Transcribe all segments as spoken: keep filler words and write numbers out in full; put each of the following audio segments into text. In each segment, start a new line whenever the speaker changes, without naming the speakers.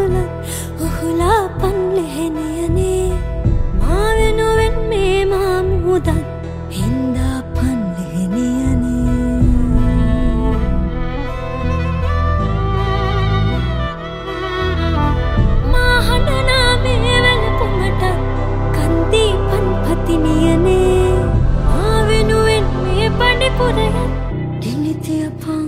ඇතුළත් ඔහුලා පන් ලෙහෙනියනේ මා වෙනුවෙන් මේ මා මුහුදත් හින්දා පන් ලෙහෙනියනේ මා හඬනා මේ වැළපුමට කන්දී පන් පතිනියනේ මා වෙනුවෙන් මේ පඩිපුරයත් දිනිතිය පන්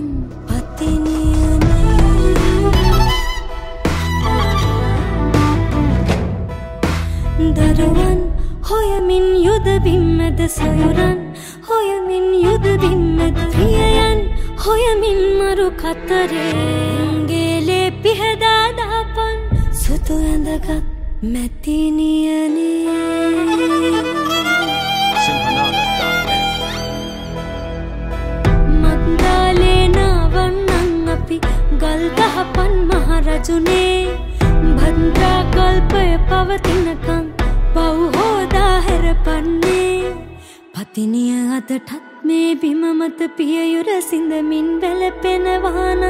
දරුවන් හොයමින් යුද බිම්මද සොයුරන් හොයමින් යුද බිම්මද ප්‍රියයන් හොයමින් මරු කතරේ ගේලේ පිහදා දාපන් සුතු ඇඳගත් මැතිනියනේ මත්දාලේ නාවන්නන් අපි ගල් ගහපන් මහරජුනේ භද්‍රා කල්පය පවතිනකං පව් හෝදා හැරපන්නේ පතිනිය අදටත් මේ බිම මත පියයුර සිඳමින් වැළපෙනවානං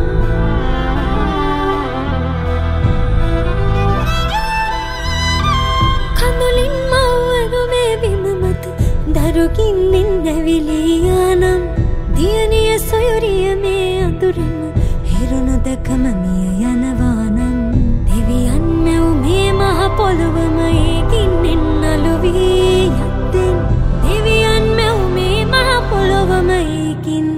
කඳුලින් මව්වරු මේ බිම මත දරුගින්නින් නැවිලියානම් දියණිය සොයුරිය මේ අඳුරම හිරුණු දැකම මිය යනවානම් දෙවියන් මැව් මේ මහ පොළොවම ඒකින්නෙන් නළු වී යද්දෙන් දෙවියන් මැව් මේ මහ පොළොවම ඒකින්